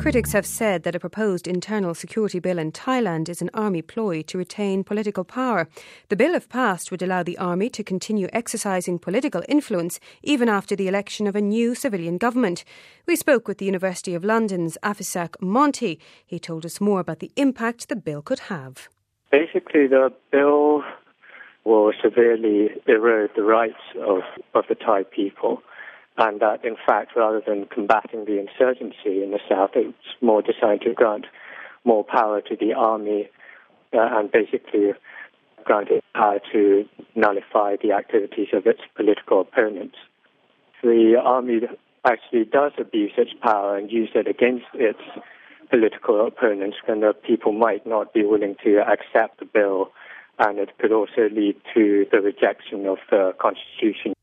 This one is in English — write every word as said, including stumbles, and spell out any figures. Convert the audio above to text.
Critics have said that a proposed internal security bill in Thailand is an army ploy to retain political power. The bill, if passed, would allow the army to continue exercising political influence even after the election of a new civilian government. We spoke with the University of London's Afisak Monty. He told us more about the impact the bill could have. Basically, the bill will severely erode the rights of, of the Thai people. And that, in fact, rather than combating the insurgency in the south, it's more designed to grant more power to the army uh, and basically grant it power to nullify the activities of its political opponents. The army actually does abuse its power and use it against its political opponents, when the people might not be willing to accept the bill, and it could also lead to the rejection of the constitution.